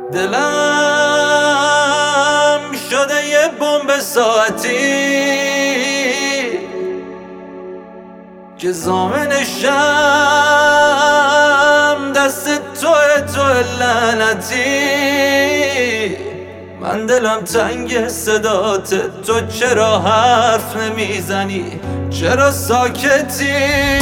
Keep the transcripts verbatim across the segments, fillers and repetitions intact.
دلم شده یه بمب ساعتی که زامنشم دست توه، تو لعنتی. من دلم تنگ صدات، تو چرا حرف نمیزنی؟ چرا ساکتی؟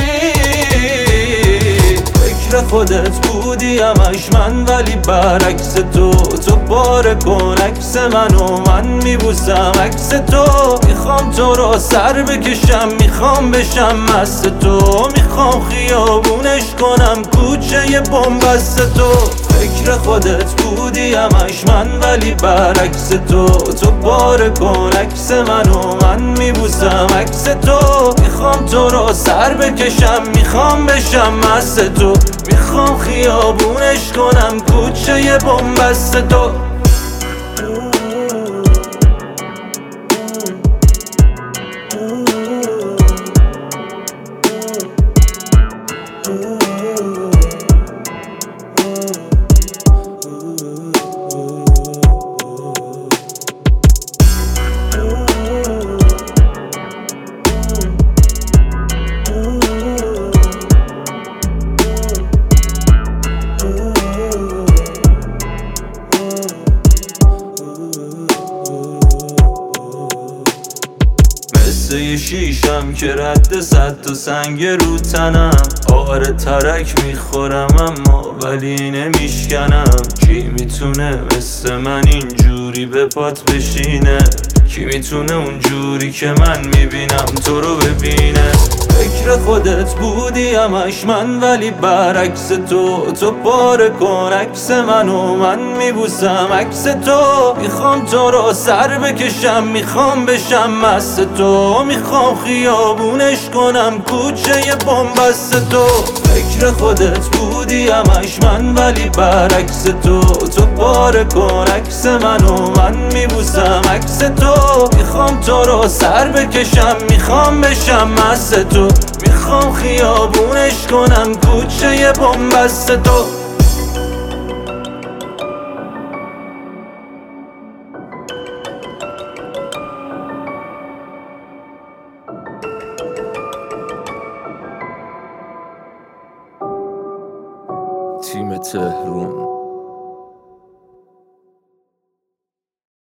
فکر خودت بودی همش من، ولی برعکس تو. تو پاره کن عکس منو، من میبوسم عکس تو. میخوام تو رو سر بکشم، میخوام بشم مست تو. میخوام خیابونش کنم کوچه ی بن‌بست تو. فکر خودت بودی همش من، ولی برعکس تو. تو پاره کن عکس منو، من میبوسم عکس تو. میخوام تو رو سر بکشم، میخوام بشم مست تو. میخوام خیابونش کنم کوچه ی بن‌بست تو. مثل یه شیشم که رد صد تا سنگ رو تنم. آره ترک میخورم اما ولی نمیشکنم. کی میتونه مثل من اینجوری به پات بشینه؟ کی میتونه اونجوری که من میبینم تو رو ببینه؟ فکر خودت بودی همش من، ولی برعکس تو. تو پاره کن عکس منو، من میبوسم عکس تو. میخوام تو رو سر بکشم، میخوام بشم مست تو. میخوام خیابونش کنم کوچه ی بن‌بست تو. فکر خودت بودی همش من، ولی برعکس تو. تو پاره کن عکس منو، من میبوسم عکس تو. میخوام تو رو سر بکشم، میخوام بشم مست تو. میخوام خیابونش کنم کوچه ی بن‌بست تو. تیم تهرون